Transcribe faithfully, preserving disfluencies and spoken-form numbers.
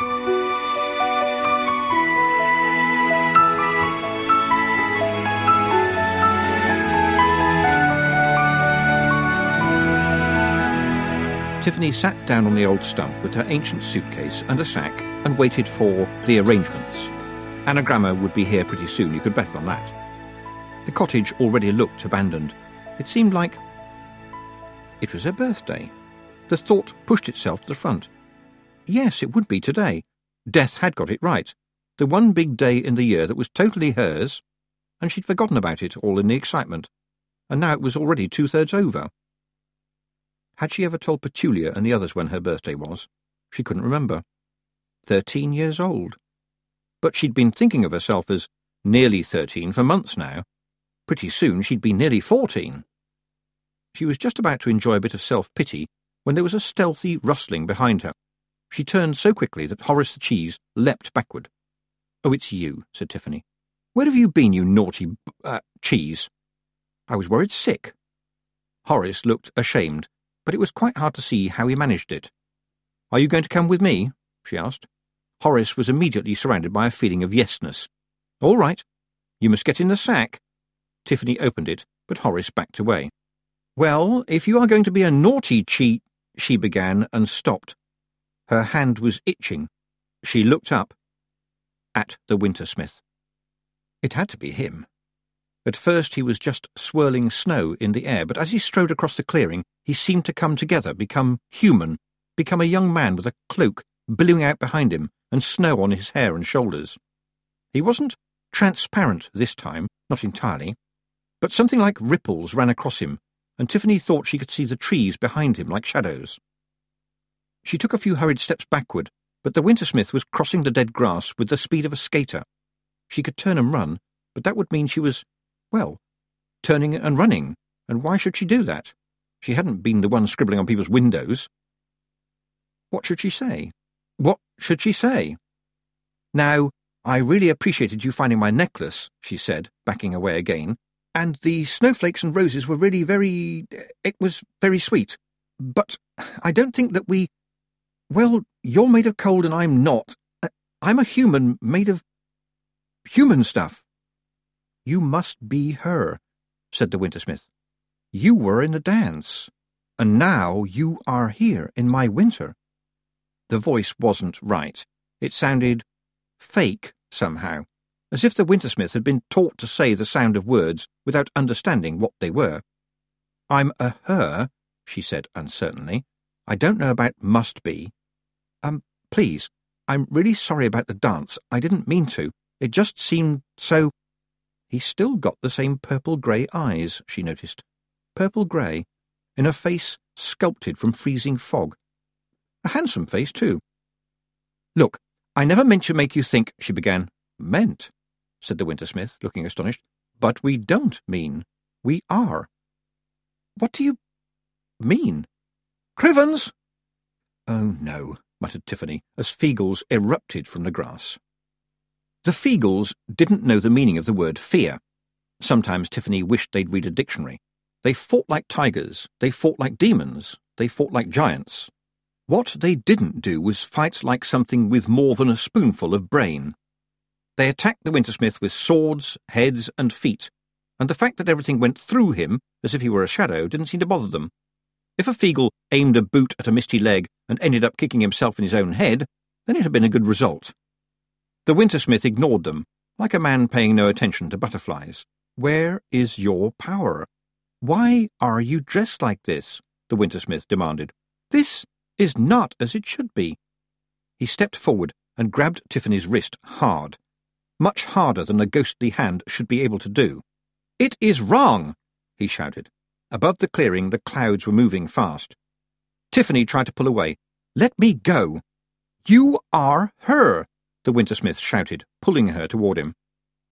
Tiffany sat down on the old stump with her ancient suitcase and a sack and waited for the arrangements. Anagramma would be here pretty soon, you could bet on that. The cottage already looked abandoned. It seemed like it was her birthday. The thought pushed itself to the front. Yes, it would be today. Death had got it right. The one big day in the year that was totally hers, and she'd forgotten about it all in the excitement. And now it was already two-thirds over. Had she ever told Petulia and the others when her birthday was? She couldn't remember. Thirteen years old. But she'd been thinking of herself as nearly thirteen for months now. Pretty soon she'd be nearly fourteen. She was just about to enjoy a bit of self-pity when there was a stealthy rustling behind her. She turned so quickly that Horace the Cheese leapt backward. "Oh, it's you," said Tiffany. "Where have you been, you naughty uh, cheese?" "I was worried sick." Horace looked ashamed, but it was quite hard to see how he managed it. "Are you going to come with me?" she asked. Horace was immediately surrounded by a feeling of yesness. "All right. You must get in the sack." Tiffany opened it, but Horace backed away. "Well, if you are going to be a naughty cheat," she began and stopped. Her hand was itching. She looked up at the Wintersmith. It had to be him. At first he was just swirling snow in the air, but as he strode across the clearing, he seemed to come together, become human, become a young man with a cloak billowing out behind him and snow on his hair and shoulders. He wasn't transparent this time, not entirely, but something like ripples ran across him, and Tiffany thought she could see the trees behind him like shadows. She took a few hurried steps backward, but the Wintersmith was crossing the dead grass with the speed of a skater. She could turn and run, but that would mean she was, well, turning and running, and why should she do that? She hadn't been the one scribbling on people's windows. What should she say? What should she say? "Now, I really appreciated you finding my necklace," she said, backing away again, "and the snowflakes and roses were really very... it was very sweet. But I don't think that we... well, you're made of cold and I'm not. I'm a human made of... human stuff." "You must be her," said the Wintersmith. "You were in the dance, and now you are here in my winter." The voice wasn't right. It sounded fake somehow, as if the Wintersmith had been taught to say the sound of words without understanding what they were. "I'm a her," she said uncertainly. "I don't know about must be. Um, please, I'm really sorry about the dance. I didn't mean to. It just seemed so—" He's still got the same purple-grey eyes, she noticed. Purple-grey, in a face sculpted from freezing fog. A handsome face, too. "Look, I never meant to make you think," she began. "Meant," said the Wintersmith, looking astonished. "But we don't mean. We are." "What do you mean?" "Crivens!" "Oh, no," muttered Tiffany, as Feagles erupted from the grass. The Feagles didn't know the meaning of the word fear. Sometimes Tiffany wished they'd read a dictionary. They fought like tigers, they fought like demons, they fought like giants. What they didn't do was fight like something with more than a spoonful of brain. They attacked the Wintersmith with swords, heads, and feet, and the fact that everything went through him, as if he were a shadow, didn't seem to bother them. If a Feagle aimed a boot at a misty leg and ended up kicking himself in his own head, then it had been a good result. The Wintersmith ignored them, like a man paying no attention to butterflies. "Where is your power? Why are you dressed like this?" the Wintersmith demanded. "This is not as it should be." He stepped forward and grabbed Tiffany's wrist hard, much harder than a ghostly hand should be able to do. "It is wrong!" he shouted. Above the clearing, the clouds were moving fast. Tiffany tried to pull away. "Let me go!" "You are her!" the Wintersmith shouted, pulling her toward him.